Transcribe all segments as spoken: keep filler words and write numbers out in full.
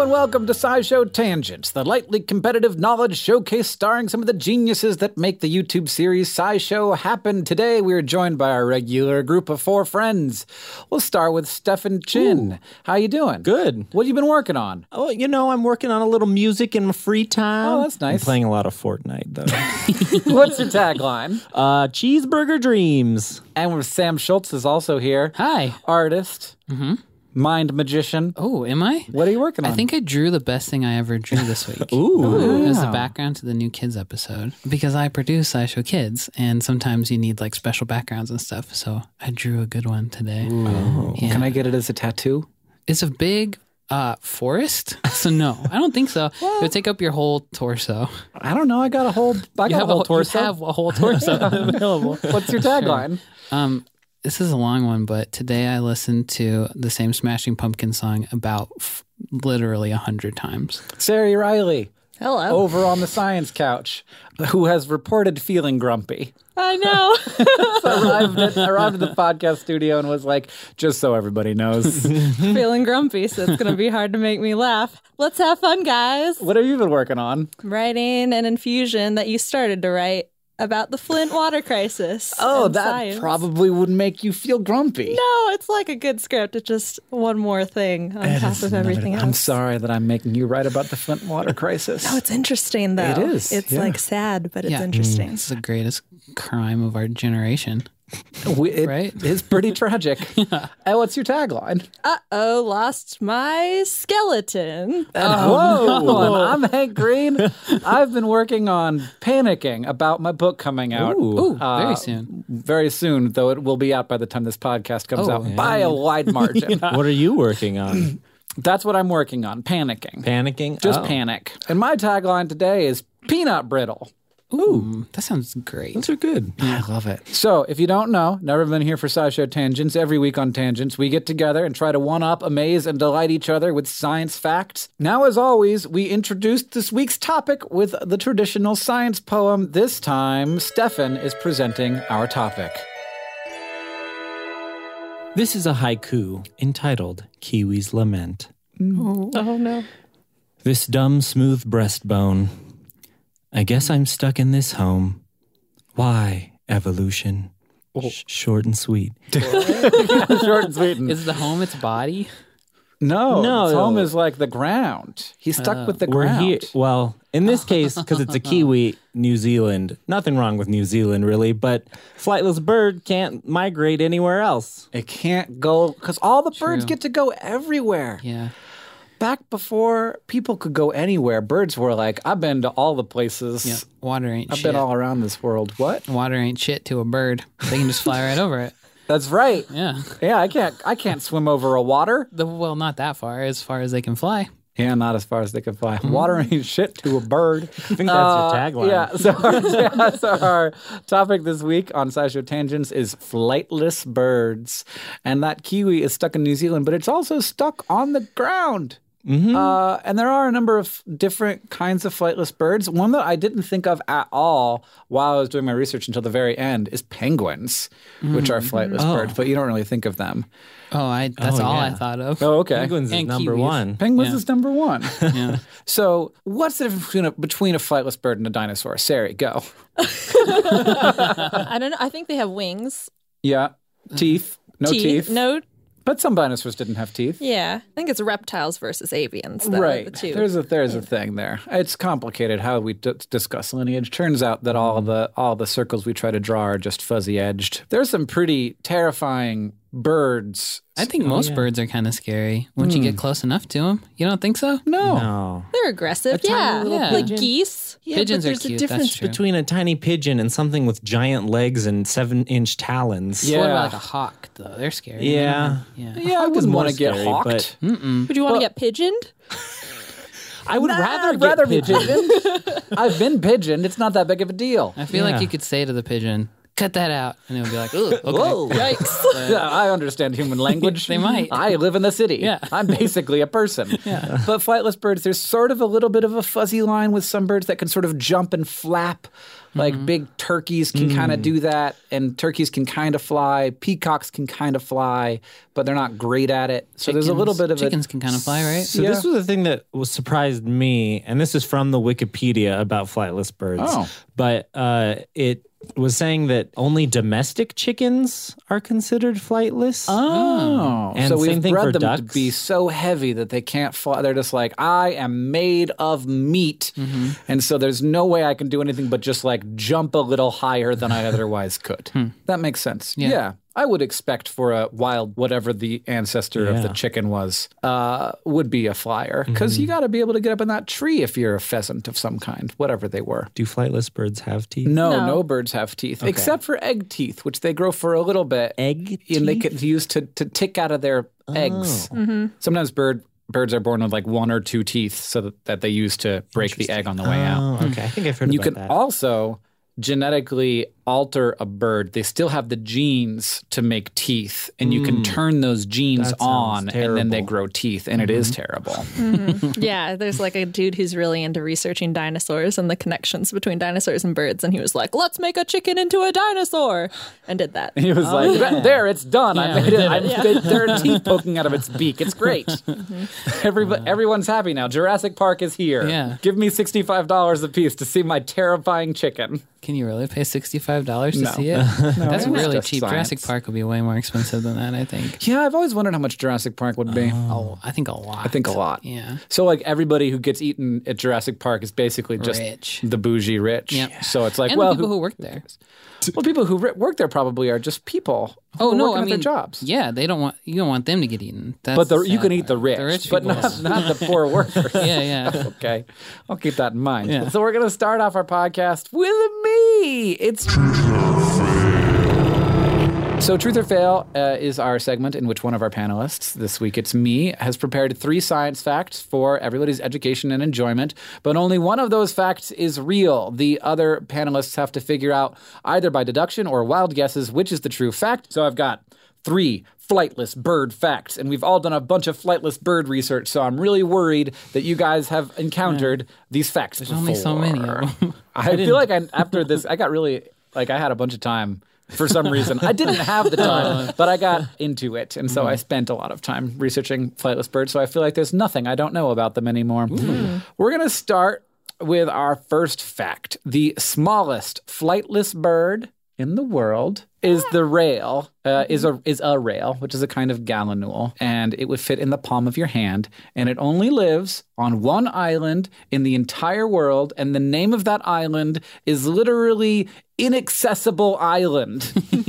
and welcome to SciShow Tangents, the lightly competitive knowledge showcase starring some of the geniuses that make the YouTube series SciShow happen. Today, we are joined by our regular group of four friends. We'll start with Stefan Chin. Ooh. How you doing? Good. What have you been working on? Oh, you know, I'm working on a little music in my free time. Oh, that's nice. I'm playing a lot of Fortnite, though. What's your tagline? Uh, cheeseburger dreams. And with Sam Schultz is also here. Hi. Artist. Mm-hmm. Mind magician. Oh, am I? What are you working on? I think I drew the best thing I ever drew this week. Ooh. It was the background to the new Kids episode. Because I produce SciShow Kids, and sometimes you need like special backgrounds and stuff, so I drew a good one today. Oh. Yeah. Can I get it as a tattoo? It's a big uh, forest, so no, I don't think so. Well, it would take up your whole torso. I don't know. I got a whole, I got a whole a, torso. You have a whole torso available. What's your tagline? Sure. Um, This is a long one, but today I listened to the same Smashing Pumpkins song about f- literally a hundred times. Sari Riley. Hello. Over on the science couch, who has reported feeling grumpy. I know. So arrived, at, arrived at the podcast studio and was like, just so everybody knows. Feeling grumpy, so it's going to be hard to make me laugh. Let's have fun, guys. What have you been working on? Writing an infusion that you started to write about the Flint water crisis. Oh, that science. Probably would make you feel grumpy. No, it's like a good script. It's just one more thing on it top of everything else. I'm sorry that I'm making you write about the Flint water crisis. No, it's interesting, though. It is. It's yeah. like sad, but it's yeah. interesting. It's the greatest crime of our generation. We, it, right? It's pretty tragic. Yeah. And what's your tagline? Uh-oh, lost my skeleton. Oh, whoa, no. I'm Hank Green. I've been working on Panicking about my book coming out. Ooh, uh, very soon. Very soon, though it will be out by the time this podcast comes oh, out yeah. by a wide margin. Yeah. What are you working on? That's what I'm working on, Panicking. Panicking? Just oh. panic. And my tagline today is Peanut Brittle. Ooh, that sounds great. Those are good. I love it. So, if you don't know, never been here for SciShow Tangents, every week on Tangents, we get together and try to one-up, amaze, and delight each other with science facts. Now, as always, we introduced this week's topic with the traditional science poem. This time, Stefan is presenting our topic. This is a haiku entitled Kiwi's Lament. Oh, oh no. This dumb, smooth breastbone. I guess I'm stuck in this home. Why, evolution? Oh. Sh- short and sweet. Short and sweet. Is the home its body? No, no. His home is like the ground. He's stuck Uh, with the We're ground. here. Well, in this case, because it's a Kiwi, New Zealand. Nothing wrong with New Zealand, really, but flightless bird can't migrate anywhere else. It can't go, because all the birds True. get to go everywhere. Yeah. Back before people could go anywhere, birds were like, I've been to all the places. Yeah. Water ain't I've shit. been all around this world. What? Water ain't shit to a bird. They can just fly right over it. That's right. Yeah. Yeah, I can't I can't swim over a water. The, well, not that far. As far as they can fly. Yeah, not as far as they can fly. Water ain't shit to a bird. I think that's your tagline. Yeah, so our, yeah, so our topic this week on SciShow Tangents is flightless birds. And that kiwi is stuck in New Zealand, but it's also stuck on the ground. Mm-hmm. Uh, and there are a number of different kinds of flightless birds. One that I didn't think of at all while I was doing my research until the very end is penguins, mm-hmm. which are flightless oh. birds, but you don't really think of them. Oh, I. That's Oh, all yeah. I thought of. Oh, okay. Penguins is And number kiwis. one. Penguins Yeah. is number one. Yeah. So what's the difference between a, between a flightless bird and a dinosaur? Sari, go. I don't know. I think they have wings. Yeah. Teeth. No teeth. No. But some dinosaurs didn't have teeth. Yeah. I think it's reptiles versus avians. Though, Right. The two. There's a there's a thing there. It's complicated how we d- discuss lineage. Turns out that all the all the circles we try to draw are just fuzzy edged. There's some pretty terrifying birds. I think most yeah. birds are kind of scary once you get close enough to them. You don't think so? No. No. They're aggressive. A tiny Yeah. little Yeah. Like pigeon. geese. Yeah, Pigeons but are there's cute, a that's difference true. between a tiny pigeon and something with giant legs and seven-inch talons. Yeah. What about like a hawk, though? They're scary. Yeah. Yeah. Yeah, I Hawk is wouldn't more want to get scary, hawked. but- Mm-mm. Would you want Well- to get pigeoned? I would Nah, rather I'd get rather be pigeoned. pigeoned. I've been pigeoned. It's not that big of a deal. I feel Yeah. like you could say to the pigeon, cut that out. And they'll be like, "Ooh, okay." Whoa. Yikes. Yeah, I understand human language. They might. I live in the city. Yeah. I'm basically a person. Yeah. But flightless birds, there's sort of a little bit of a fuzzy line with some birds that can sort of jump and flap. Like Mm-hmm. big turkeys can kind of do that, and turkeys can kind of fly. Peacocks can kind of fly, but they're not great at it. So there's a little bit of chickens a, can kind of fly, right? So Yeah. this was the thing that was surprised me, and this is from the Wikipedia about flightless birds. Oh. But uh, it was saying that only domestic chickens are considered flightless. Oh, And so same we've thing bred for them ducks. to be so heavy that they can't fly. They're just like, I am made of meat, Mm-hmm. and so there's no way I can do anything but just like jump a little higher than I otherwise could. That makes sense. Yeah. Yeah. I would expect for a wild, whatever the ancestor of the Yeah. chicken was, uh, would be a flyer, because you got to be able to get up in that tree if you're a pheasant of some kind, whatever they were. Do flightless birds have teeth? No, no, No. birds have teeth, except for egg teeth, which they grow for a little bit. Egg And they teeth? get used to, to tick out of their eggs. Sometimes bird birds are born with like one or two teeth, so that, that they use to break the egg on the way out. Oh, okay. I think I've heard You about can that. also genetically alter a bird. They still have the genes to make teeth, and you can turn those genes That sounds on, and then they terrible. grow teeth, and it is terrible. Yeah, there's like a dude who's really into researching dinosaurs and the connections between dinosaurs and birds. And he was like, let's make a chicken into a dinosaur. And did that. He was like, yeah. "There, it's done. I Yeah, made we it. did I, it." There are teeth poking out of its beak. It's great. Everybody, everyone's happy now. Jurassic Park is here. Yeah. Give me sixty-five dollars a piece to see my terrifying chicken." Can you really pay sixty-five dollars to No. see it? That's it's really just cheap. science. Jurassic Park would be way more expensive than that, I think. Yeah, I've always wondered how much Jurassic Park would be. Oh, I think a lot. I think a lot. Yeah. So, like, everybody who gets eaten at Jurassic Park is basically just Rich. the bougie rich. Yep. So it's like, And well, the people who, who work there. well, people who ri- work there probably are just people. Who Oh are no, working I at mean their jobs. Yeah, they don't want you don't want them to get eaten. That's But the, the you can sad eat the part. rich, The rich but people. not, not the poor workers. Yeah, yeah. Okay, I'll keep that in mind. Yeah. So we're going to start off our podcast with me. It's So Truth or Fail uh, is our segment in which one of our panelists, this week it's me, has prepared three science facts for everybody's education and enjoyment, but only one of those facts is real. The other panelists have to figure out, either by deduction or wild guesses, which is the true fact. So I've got three flightless bird facts, and we've all done a bunch of flightless bird research, so I'm really worried that you guys have encountered these facts There's before. only so many of them. I feel like I, after this, I got really, like I had a bunch of time for some reason. I didn't have the time, but I got into it. And so I spent a lot of time researching flightless birds, so I feel like there's nothing I don't know about them anymore. We're going to start with our first fact. The smallest flightless bird in the world is the rail, uh, is a is a rail, which is a kind of gallinule, and it would fit in the palm of your hand, and it only lives on one island in the entire world, and the name of that island is literally Inaccessible Island.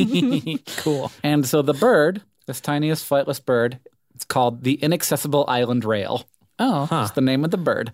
Cool. And so the bird, this tiniest flightless bird, it's called the Inaccessible Island Rail. Oh, That's the name of the bird.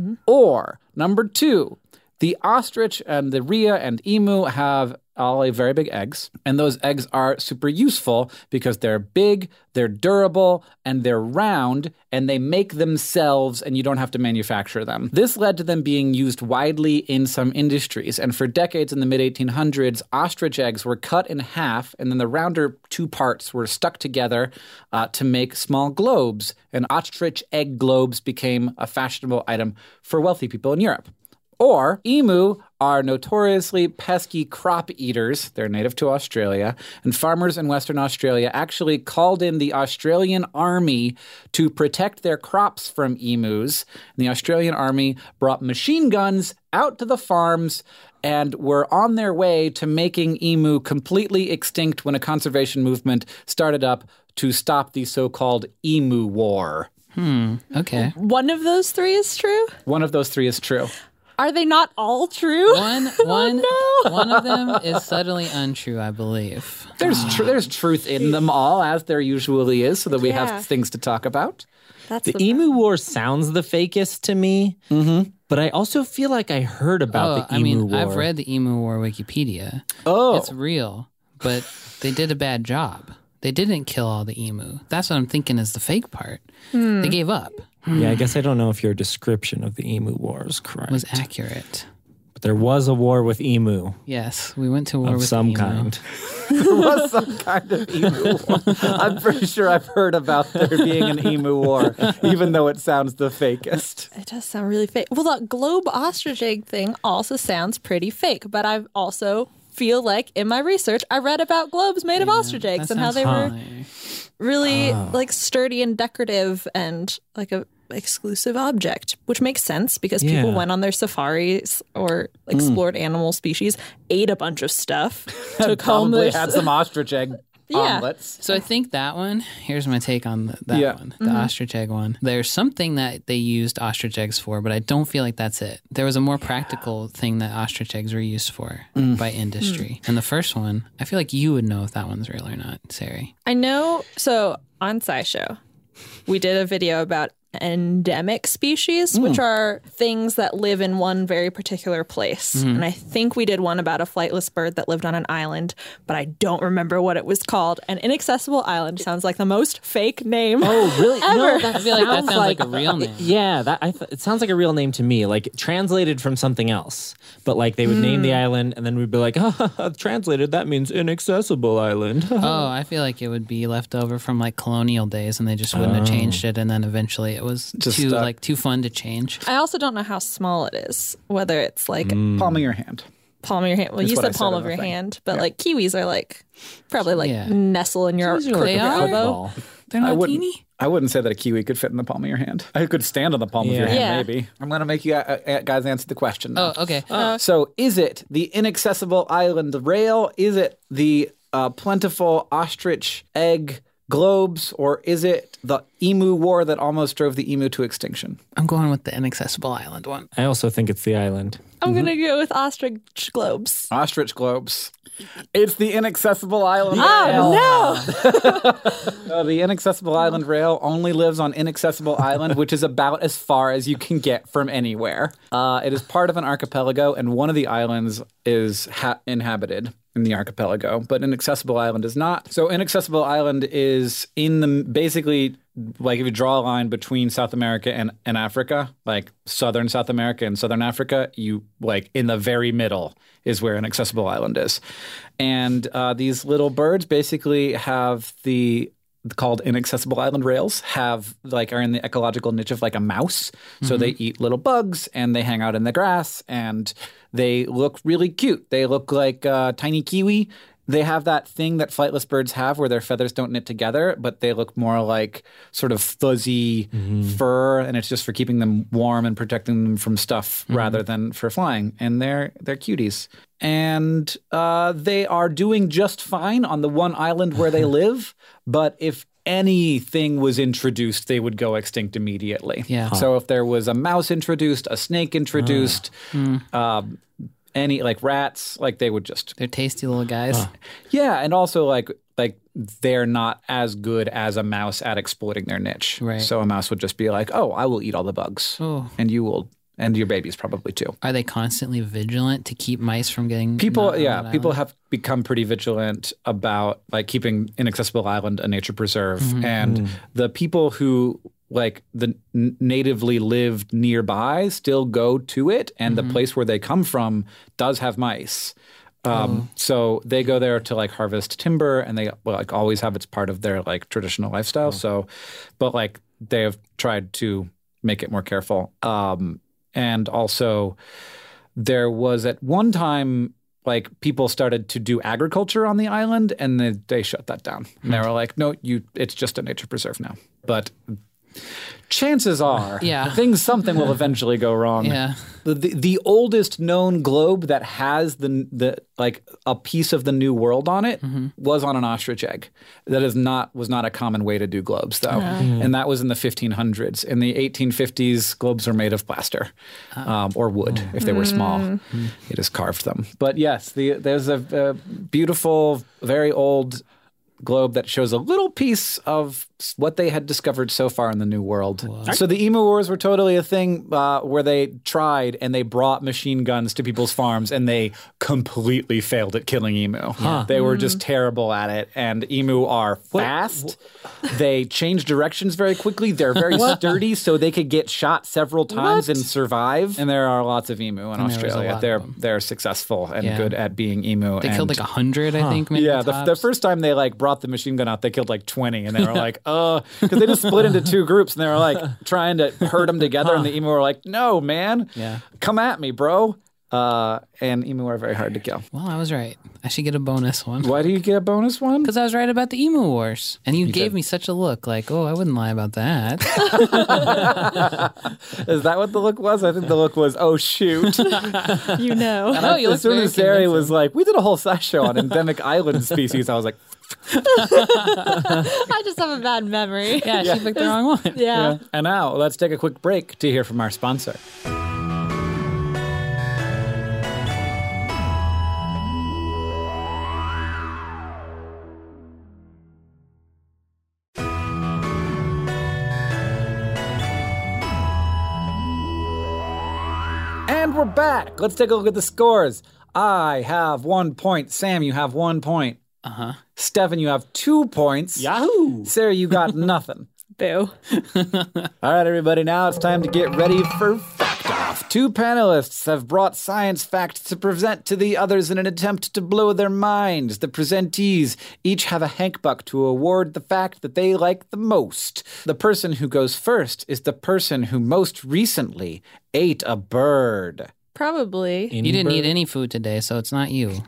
Or number two, the ostrich and the rhea and emu have all very big eggs, and those eggs are super useful because they're big, they're durable, and they're round, and they make themselves, and you don't have to manufacture them. This led to them being used widely in some industries, and for decades in the mid eighteen hundreds, ostrich eggs were cut in half, and then the rounder two parts were stuck together uh, to make small globes, and ostrich egg globes became a fashionable item for wealthy people in Europe. Or emu are notoriously pesky crop eaters. They're native to Australia. And farmers in Western Australia actually called in the Australian Army to protect their crops from emus. And the Australian Army brought machine guns out to the farms and were on their way to making emu completely extinct when a conservation movement started up to stop the so-called emu war. okay. One of those three is true? One of those three is true. Are they not all true? One, one, no. one of them is subtly untrue, I believe. There's tr- there's truth in them all, as there usually is, so that we Yeah. have things to talk about. That's The emu war sounds the fakest to me, but I also feel like I heard about Oh, the I emu mean, war. I've read the Emu War Wikipedia. Oh, It's real, but they did a bad job. They didn't kill all the emu. That's what I'm thinking is the fake part. They gave up. Yeah, I guess I don't know if your description of the emu war is correct. Was accurate. There was a war with emu Yes, we went to war of with some emu. kind. There was some kind of emu war. I'm pretty sure I've heard about there being an emu war, even though it sounds the fakest. It does sound really fake. Well, the globe ostrich egg thing also sounds pretty fake, but I've also feel like in my research I read about globes made of ostrich eggs That and how sounds they were familiar. really like sturdy and decorative and like a exclusive object, which makes sense because people Yeah. went on their safaris or explored animal species, ate a bunch of stuff, took home Probably their had some ostrich egg Yeah. omelets. So I think that one, here's my take on th- that Yeah. one, the ostrich egg one. There's something that they used ostrich eggs for, but I don't feel like that's it. There was a more practical thing that ostrich eggs were used for by industry. And the first one, I feel like you would know if that one's real or not, Sari. I know. So on SciShow, we did a video about endemic species, which are things that live in one very particular place. And I think we did one about a flightless bird that lived on an island, but I don't remember what it was called. An inaccessible island sounds like the most fake name. Oh, really? No, that I feel like that sounds sounds like a real name. Yeah, that I th- it sounds like a real name to me, like translated from something else. But like they would name the island, and then we'd be like, oh, translated, that means inaccessible island. Oh, I feel like it would be left over from like colonial days and they just wouldn't have changed it. And then eventually it was Just too stuck. like too fun to change. I also don't know how small it is, whether it's like Palm of your hand. palm of your hand. Well, Is you what I said said palm on of the your thing. hand, but like kiwis are like probably like Yeah. nestle in your These are crook like of They your are? elbow. Ball. They're I not wouldn't, teeny. I wouldn't say that a kiwi could fit in the palm of your hand. I could stand on the palm of your Yeah. hand, Yeah. maybe. I'm going to make you uh, uh, guys answer the question now. Oh, okay. So is it the inaccessible island rail? Is it the uh, plentiful ostrich egg globes? Or is it the emu war that almost drove the emu to extinction? I'm going with the inaccessible island one. I also think it's the island. I'm gonna go with ostrich globes. Ostrich globes. It's the inaccessible island rail. Oh no! Uh, the inaccessible island rail only lives on Inaccessible Island, which is about as far as you can get from anywhere. Uh, it is part of an archipelago, and one of the islands is ha- inhabited in the archipelago, but Inaccessible Island is not. So Inaccessible Island is in the basically like if you draw a line between South America and, and Africa, like southern South America and southern Africa, you like in the very middle is where Inaccessible Island is. And uh, these little birds basically have the called Inaccessible Island rails have like are in the ecological niche of like a mouse. So they eat little bugs and they hang out in the grass and they look really cute. They look like uh, tiny kiwi. They have that thing that flightless birds have where their feathers don't knit together, but they look more like sort of fuzzy fur, and it's just for keeping them warm and protecting them from stuff rather than for flying. And they're they're cuties. And uh, they are doing just fine on the one island where they live, but if anything was introduced, they would go extinct immediately. Yeah. Huh. So if there was a mouse introduced, a snake introduced, um, any like rats, like they would just They're tasty little guys. yeah, and also like like they're not as good as a mouse at exploiting their niche. Right. So a mouse would just be like, "Oh, I will eat all the bugs, Oh. and you will, and your babies probably too." Are they constantly vigilant to keep mice from getting People, not on yeah, that people island? have become pretty vigilant about like keeping Inaccessible Island a nature preserve, Mm-hmm. and the people who like the n- natively lived nearby still go to it, and Mm-hmm. the place where they come from does have mice. Um, Oh. So they go there to like harvest timber, and they well, like always have it's part of their like traditional lifestyle. So, but like they have tried to make it more careful, um, and also there was at one time like people started to do agriculture on the island, and they, they shut that down. And they were like, "No, you, it's just a nature preserve now." But chances are, Yeah. things something will eventually go wrong. Yeah. The, the the oldest known globe that has the the like a piece of the New World on it was on an ostrich egg. That is not was not a common way to do globes though, and that was in the fifteen hundreds. In the eighteen fifties, globes were made of plaster um, or wood if they were small. They just carved them. But yes, the, there's a, a beautiful, very old globe that shows a little piece of what they had discovered so far in the New World. So the Emu Wars were totally a thing uh, where they tried and they brought machine guns to people's farms and they completely failed at killing emu. Huh. They were just terrible at it. And emu are fast. What? They change directions very quickly. They're very sturdy, so they could get shot several times what? and survive. And there are lots of emu in and Australia. They're they're successful and yeah. good at being emu. They and, killed like a hundred, huh. I think. Maybe yeah, the, the first time they like brought the machine gun out, they killed like twenty, and they were like, "Uh," because they just split into two groups, and they were like trying to herd them together, huh. and the emu were like, "No, man, yeah. come at me, bro." Uh, and emu are very hard to kill. Well, I was right. I should get a bonus one. Why do you get a bonus one? Because I was right about the emu wars. And you, you gave did. me such a look like, oh, I wouldn't lie about that. Is that what the look was? I think the look was, oh, shoot. You know. And oh, you as soon as Sari was like, we did a whole show on endemic island species, I was like, I just have a bad memory. Yeah, she picked the wrong one. Yeah. yeah. And now let's take a quick break to hear from our sponsor. And we're back. Let's take a look at the scores. I have one point. Sam, you have one point. Uh-huh. Stefan, you have two points. Yahoo! Sarah, you got nothing. Boo. All right, everybody, now it's time to get ready for Fact Off. Two panelists have brought science facts to present to the others in an attempt to blow their minds. The presentees each have a Hank Buck to award the fact that they like the most. The person who goes first is the person who most recently ate a bird. Probably. Any you didn't bird? eat any food today, so it's not you.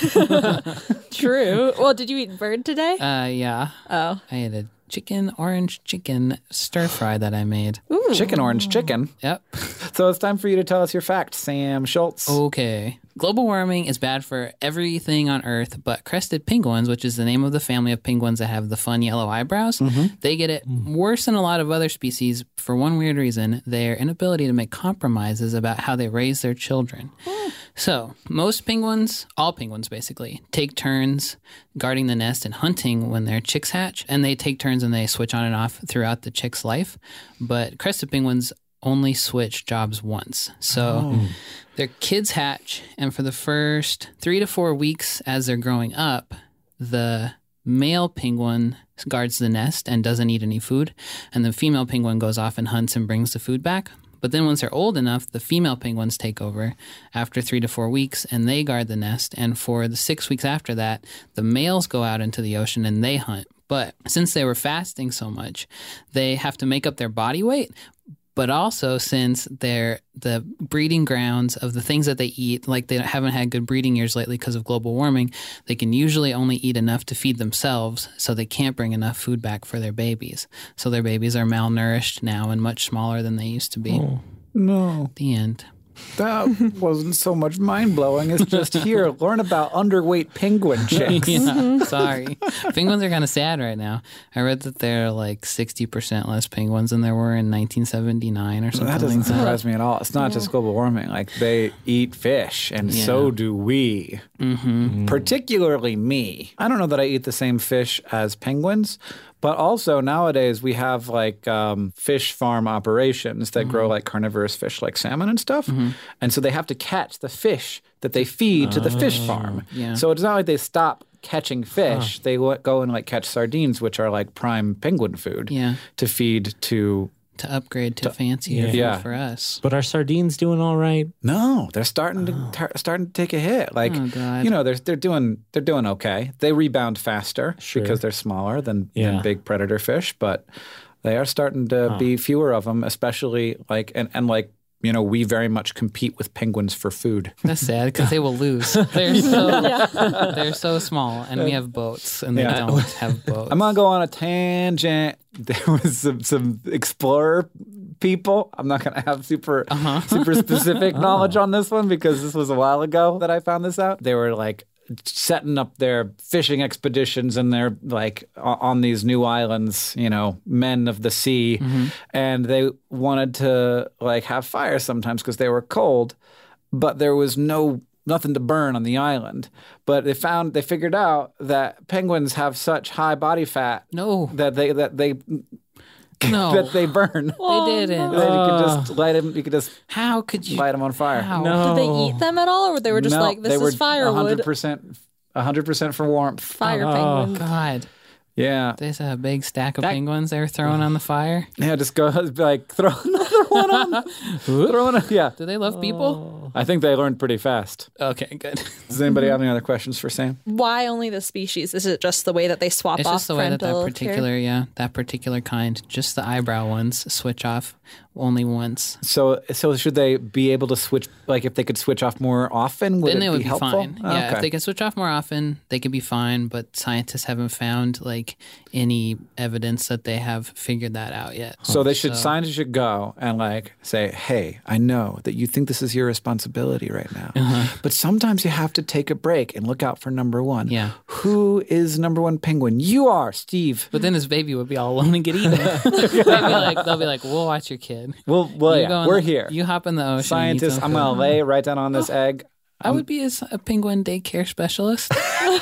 True. Well, did you eat bird today? Uh, yeah. Oh. I ate a chicken, orange chicken stir fry that I made. Ooh. Chicken, orange chicken. Yep. So it's time for you to tell us your fact, Sam Schultz. Okay. Global warming is bad for everything on Earth, but crested penguins, which is the name of the family of penguins that have the fun yellow eyebrows, mm-hmm. they get it worse than a lot of other species for one weird reason: their inability to make compromises about how they raise their children. So, most penguins, all penguins basically, take turns guarding the nest and hunting when their chicks hatch, and they take turns and they switch on and off throughout the chick's life. But crested penguins only switch jobs once. So oh. their kids hatch, and for the first three to four weeks as they're growing up, the male penguin guards the nest and doesn't eat any food, and the female penguin goes off and hunts and brings the food back. But then once they're old enough, the female penguins take over after three to four weeks, and they guard the nest. And for the six weeks after that, the males go out into the ocean and they hunt. But since they were fasting so much, they have to make up their body weight. But also, since they're the breeding grounds of the things that they eat, like they haven't had good breeding years lately because of global warming, they can usually only eat enough to feed themselves, so they can't bring enough food back for their babies. So their babies are malnourished now and much smaller than they used to be. Oh, no. The end. That wasn't so much mind-blowing. It's just here, learn about underweight penguin chicks. Yeah, mm-hmm. Sorry. Penguins are kind of sad right now. I read that there are like sixty percent less penguins than there were in nineteen seventy-nine or something that doesn't like that. surprise me at all. It's not yeah. just global warming. Like, they eat fish, and yeah. so do we. Mm-hmm. Particularly me. I don't know that I eat the same fish as penguins, but also nowadays we have like um, fish farm operations that mm-hmm. grow like carnivorous fish like salmon and stuff. Mm-hmm. And so they have to catch the fish that they feed oh, to the fish farm. Yeah. So it's not like they stop catching fish. Huh. They go and like catch sardines, which are like prime penguin food yeah. to feed to... To upgrade to, to fancier yeah. food yeah. for us. But are sardines doing all right? No, they're starting to oh. tar- starting to take a hit. Like oh, God. you know, they're they're doing they're doing okay. They rebound faster sure. because they're smaller than, yeah. than big predator fish, but they are starting to huh. be fewer of them, especially like and, and like you know, we very much compete with penguins for food. That's sad because they will lose. They're so yeah. they're so small, and we have boats, and they yeah. don't have boats. I'm gonna go on a tangent. There was some, some explorer people. I'm not gonna have super uh-huh. super specific knowledge on this one because this was a while ago that I found this out. They were like setting up their fishing expeditions and they're like on these new islands, you know, men of the sea. Mm-hmm. And they wanted to like have fire sometimes because they were cold, but there was no nothing to burn on the island. But they found they figured out that penguins have such high body fat No. that they that they No. that they burn. They didn't. That you could just light them. You could just How could you? light them on fire. How? No. Did they eat them at all, or they were just No, like, they this were is firewood, one hundred percent, one hundred percent for warmth. fire Oh. penguins? God. Yeah. There's a big stack of That- penguins they were throwing on the fire. Yeah, just go like throw another one on. throw another, yeah. Do they love people? I think they learned pretty fast. Okay, good. Does anybody have any other questions for Sam? Why only the species? Is it just the way that they swap It's off just the way that that parental particular, care? yeah, that particular kind, just the eyebrow ones switch off only once. So, so should they be able to switch? Like, if they could switch off more often, would Then it they would be be helpful? fine. Oh, Yeah, okay. if they could switch off more often, they could be fine. But scientists haven't found like any evidence that they have figured that out yet. So they should scientists should go and like say, "Hey, I know that you think this is your responsibility right now, Uh-huh. but sometimes you have to take a break and look out for number one. Yeah. Who is number one penguin? You are, Steve. But then his baby would be all alone and get eaten. they'll, be like, they'll be like, "We'll watch your kid. Well, well, You yeah, go in we're the- here, You hop in the ocean. and eat scientists. some I'm food." gonna lay right down on this egg. I would be a, s- a penguin daycare specialist.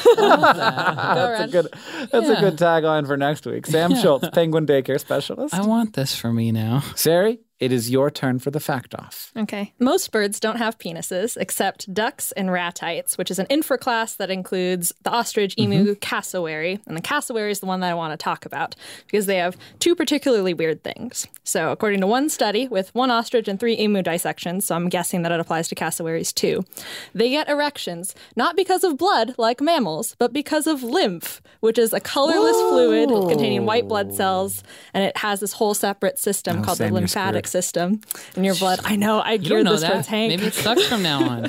That's a good. That's Yeah. a good tagline for next week. Sam Schultz, penguin daycare specialist. I want this for me now. Sari, it is your turn for the fact off. Okay. Most birds don't have penises except ducks and ratites, which is an infraclass that includes the ostrich, emu, cassowary. And the cassowary is the one that I want to talk about because they have two particularly weird things. So, according to one study with one ostrich and three emu dissections, so I'm guessing that it applies to cassowaries too, they get erections not because of blood like mammals, but because of lymph, which is a colorless fluid containing white blood cells, and it has this whole separate system Oh, called Sam, the you're lymphatic screwed. system in your blood. I know, I You don't geared know this that. towards Hank. Maybe it sucks from now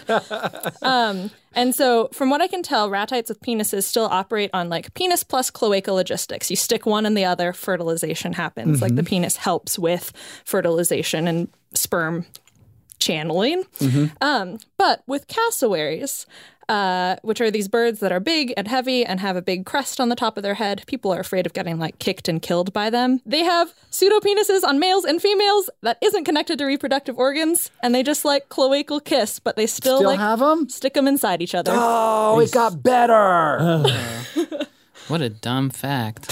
on. And so, from what I can tell, ratites with penises still operate on like penis plus cloaca logistics. You stick one in the other, fertilization happens. Like the penis helps with fertilization and sperm channeling. Um, but with cassowaries, uh, which are these birds that are big and heavy and have a big crest on the top of their head, people are afraid of getting like kicked and killed by them. They have pseudopenises on males and females that isn't connected to reproductive organs, and they just like cloacal kiss, but they still, Still like have them? stick them inside each other. Oh, it got better. What a dumb fact.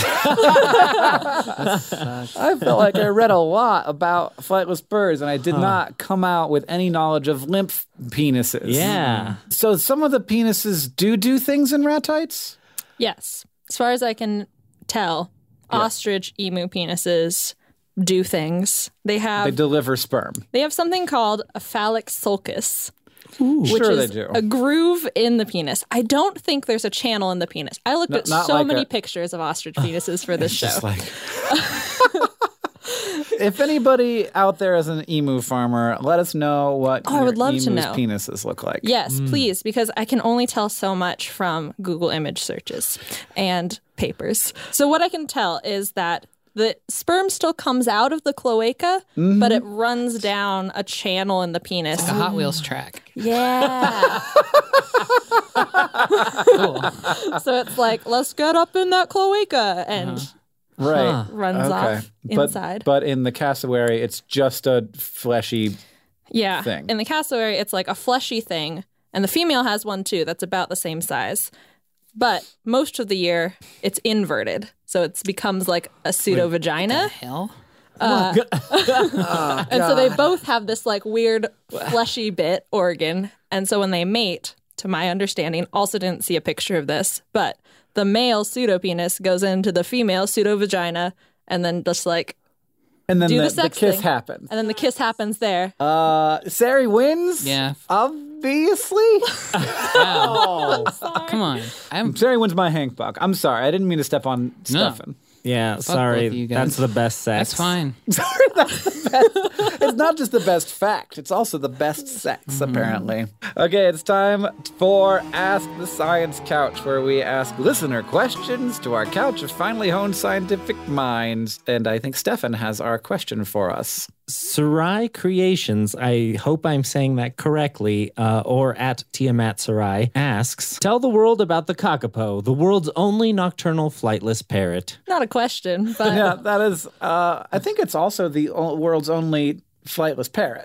I felt like I read a lot about flightless birds, and I did not come out with any knowledge of lymph penises. Yeah. So some of the penises do do things in ratites? Yes. As far as I can tell, ostrich emu penises do things. They have They deliver sperm. they have something called a phallic sulcus. Which Sure is they do. a groove in the penis. I don't think there's a channel in the penis. I looked No, at not so like many a- pictures of ostrich penises for this show. Just like if anybody out there is an emu farmer, let us know what Oh, I your would love emu's to know. penises look like. Yes, please, because I can only tell so much from Google image searches and papers. So what I can tell is that the sperm still comes out of the cloaca, but it runs down a channel in the penis. A Hot Wheels track. Yeah. Cool. So it's like, let's get up in that cloaca and Right. Huh. runs Okay. off But- inside. But in the cassowary, it's just a fleshy. yeah. thing. In the cassowary, it's like a fleshy thing. And the female has one too that's about the same size. But most of the year, it's inverted. So it becomes like a pseudo vagina. Hell? And so they both have this like weird fleshy bit organ. And so when they mate, to my understanding, also didn't see a picture of this, but the male pseudopenis goes into the female pseudovagina and then just like, And then Do the, the the sex kiss thing. happens. and then the kiss happens there. Uh, Sari wins? Yeah. Obviously. Wow. Come on. I'm Sari wins my Hank buck. I'm sorry. I didn't mean to step on No. Stefan. Yeah, both sorry. of you guys. That's the best sex. that's fine. Sorry, that's the best. It's not just the best fact, it's also the best sex, Mm-hmm. apparently. Okay, it's time for Ask the Science Couch, where we ask listener questions to our couch of finely honed scientific minds. And I think Stefan has our question for us. Sarai Creations, I hope I'm saying that correctly, uh, or at Tiamat Sarai, asks, tell the world about the kakapo, the world's only nocturnal flightless parrot. Not a question, but Yeah, that is, uh, I think it's also the o- world's only flightless parrot.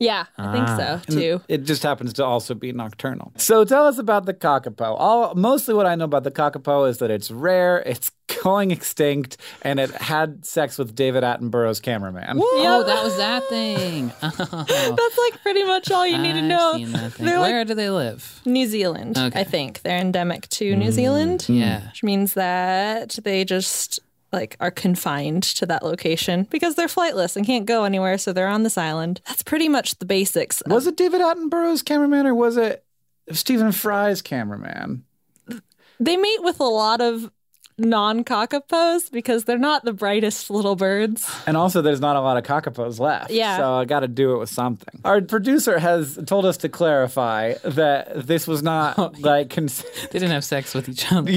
Yeah, I think Ah. so too. It just happens to also be nocturnal. So tell us about the kakapo. All mostly what I know about the kakapo is that it's rare, it's going extinct, and it had sex with David Attenborough's cameraman. Oh, that was that thing. Oh, That's like pretty much all you need to I've know. seen that thing. They're like Where do they live? New Zealand, Okay. I think. They're endemic to New Zealand. Yeah. Which means that they just like are confined to that location because they're flightless and can't go anywhere, so they're on this island. That's pretty much the basics. Was it David Attenborough's cameraman or was it Stephen Fry's cameraman? They mate with a lot of non-kakapos because they're not the brightest little birds. And also, there's not a lot of kakapos left. Yeah. So I got to do it with something. Our producer has told us to clarify that this was not like. Cons- They didn't have sex with each other.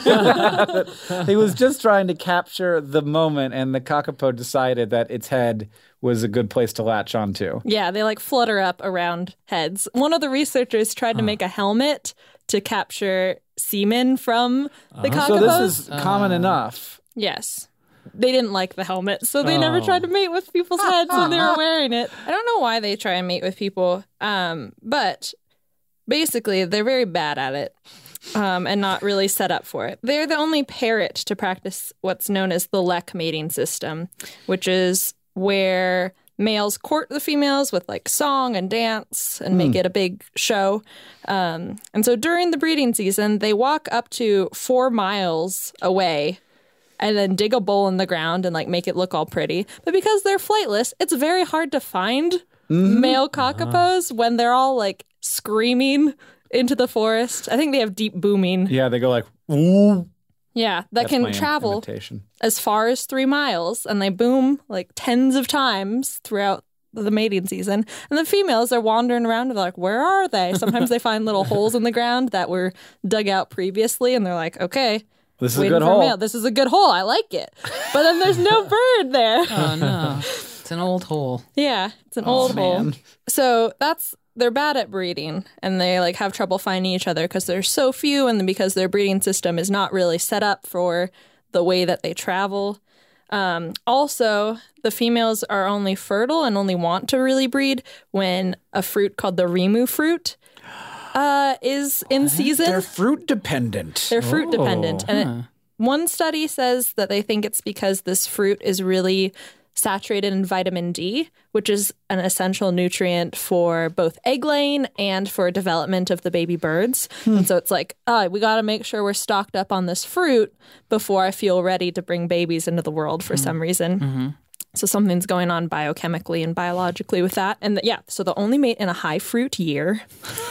yeah. He was just trying to capture the moment, and the kakapo decided that its head was a good place to latch onto. Yeah, they like flutter up around heads. One of the researchers tried to make a helmet to capture semen from the kakapos. So this is common enough. Yes. They didn't like the helmet, so they never tried to mate with people's heads when they were wearing it. I don't know why they try and mate with people, um, but basically they're very bad at it um, and not really set up for it. They're the only parrot to practice what's known as the Lek mating system, which is where males court the females with like song and dance and make it a big show. Um, and so during the breeding season, they walk up to four miles away and then dig a bowl in the ground and like make it look all pretty. But because they're flightless, it's very hard to find male kakapos when they're all like screaming into the forest. I think they have deep booming. Yeah, they go like, ooh. Yeah, that That's can my travel imitation. as far as three miles, and they boom like tens of times throughout the mating season. And the females are wandering around and they're like, where are they? Sometimes they find little holes in the ground that were dug out previously, and they're like, okay, This is a waiting good for a hole. male. This is a good hole. I like it. But then there's no bird there. Oh, no. It's an old hole. Yeah, it's an old hole. man. So that's they're bad at breeding, and they like have trouble finding each other because there's so few, and because their breeding system is not really set up for the way that they travel. Um, also, the females are only fertile and only want to really breed when a fruit called the rimu fruit uh, is in season. They're fruit dependent. They're fruit dependent. And it, one study says that they think it's because this fruit is really saturated in vitamin D, which is an essential nutrient for both egg laying and for development of the baby birds. And so it's like, oh, we got to make sure we're stocked up on this fruit before I feel ready to bring babies into the world for some reason. So something's going on biochemically and biologically with that. And the, yeah, so they'll only mate in a high fruit year.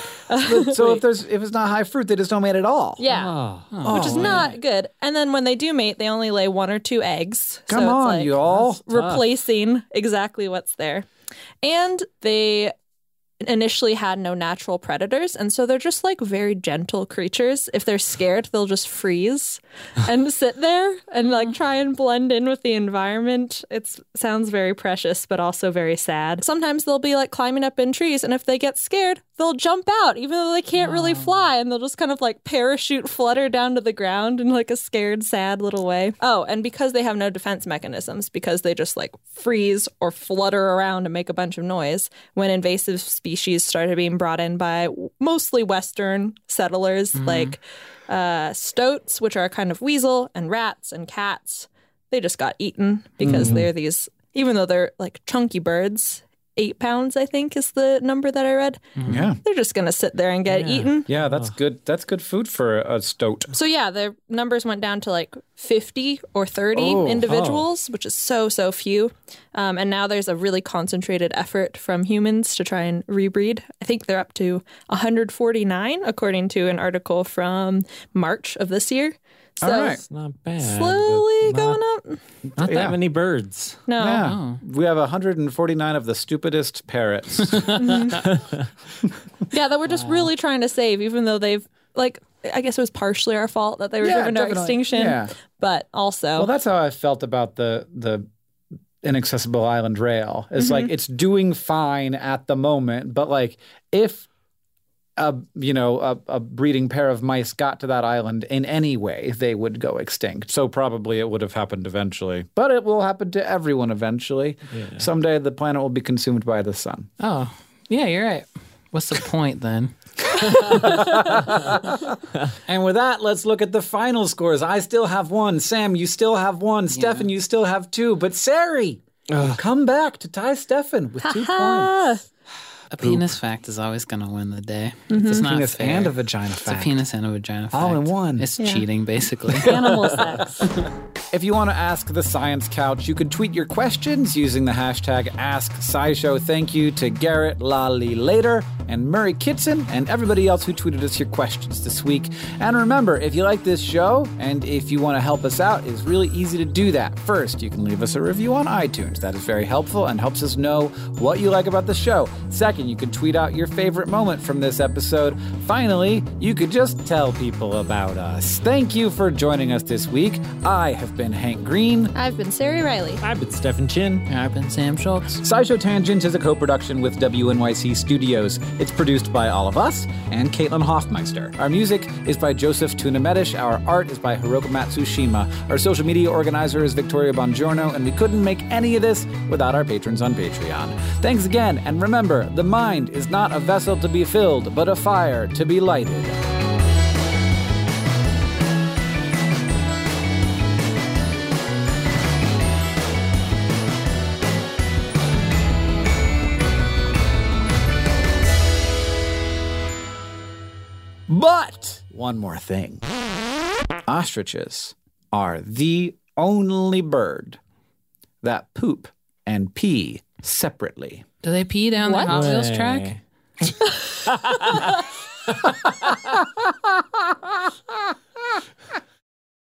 So if there's if it's not high fruit, they just don't mate at all. Yeah. Oh. Which is not good. And then when they do mate, they only lay one or two eggs. Come so it's on, like y'all. replacing exactly what's there. And they initially had no natural predators, and so they're just like very gentle creatures. If they're scared, they'll just freeze and sit there and like try and blend in with the environment. It sounds very precious, but also very sad. Sometimes they'll be like climbing up in trees, and if they get scared, they'll jump out, even though they can't really fly, and they'll just kind of like parachute flutter down to the ground in like a scared, sad little way. Oh, and because they have no defense mechanisms, because they just like freeze or flutter around and make a bunch of noise, when invasive species started being brought in by mostly Western settlers, like uh, stoats, which are a kind of weasel, and rats and cats, they just got eaten because they're these, even though they're like chunky birds, eight pounds, I think, is the number that I read. Yeah. They're just going to sit there and get eaten. Yeah, that's good. That's good food for a stoat. So yeah, their numbers went down to like fifty or thirty Oh, individuals, which is so, so few. Um, and now there's a really concentrated effort from humans to try and rebreed. I think they're up to one hundred forty-nine, according to an article from March of this year. So All right. It's not bad. slowly but going not, up. Not that Yeah. many birds. No. Yeah. We have one hundred forty-nine of the stupidest parrots. Yeah, that we're just really trying to save, even though they've, like, I guess it was partially our fault that they were Yeah, driven to definitely. extinction. Yeah. But also, Well, that's how I felt about the the Inaccessible Island Rail. It's like it's doing fine at the moment, but like if a you know a, a breeding pair of mice got to that island in any way, they would go extinct. So probably it would have happened eventually. But it will happen to everyone eventually. Yeah. Someday the planet will be consumed by the sun. Oh, yeah, you're right. What's the point then? And with that, let's look at the final scores. I still have one. Sam, you still have one. Yeah. Stefan, you still have two. But Sari, come back to tie Stefan with two points. A penis fact is always going to win the day. Mm-hmm. It's not penis fair. and a vagina fact. It's a penis and a vagina fact. All in one. It's yeah. cheating, basically. Animal sex. If you want to ask the Science Couch, you can tweet your questions using the hashtag AskSciShow. Thank you to Garrett Lally Later and Murray Kitson and everybody else who tweeted us your questions this week. And remember, if you like this show and if you want to help us out, it's really easy to do that. First, you can leave us a review on iTunes. That is very helpful and helps us know what you like about the show. Second, you can tweet out your favorite moment from this episode. Finally, you could just tell people about us. Thank you for joining us this week. I have been Hank Green. I've been Sari Riley. I've been Stefan Chin. And I've been Sam Schultz. SciShow Tangent is a co-production with W N Y C Studios. It's produced by all of us and Caitlin Hoffmeister. Our music is by Joseph Tunamedish. Our art is by Hiroko Matsushima. Our social media organizer is Victoria Bongiorno, and we couldn't make any of this without our patrons on Patreon. Thanks again, and remember, the mind is not a vessel to be filled, but a fire to be lighted. But one more thing. Ostriches are the only bird that poop and pee separately. Do they pee down What? the Hot Wheels track?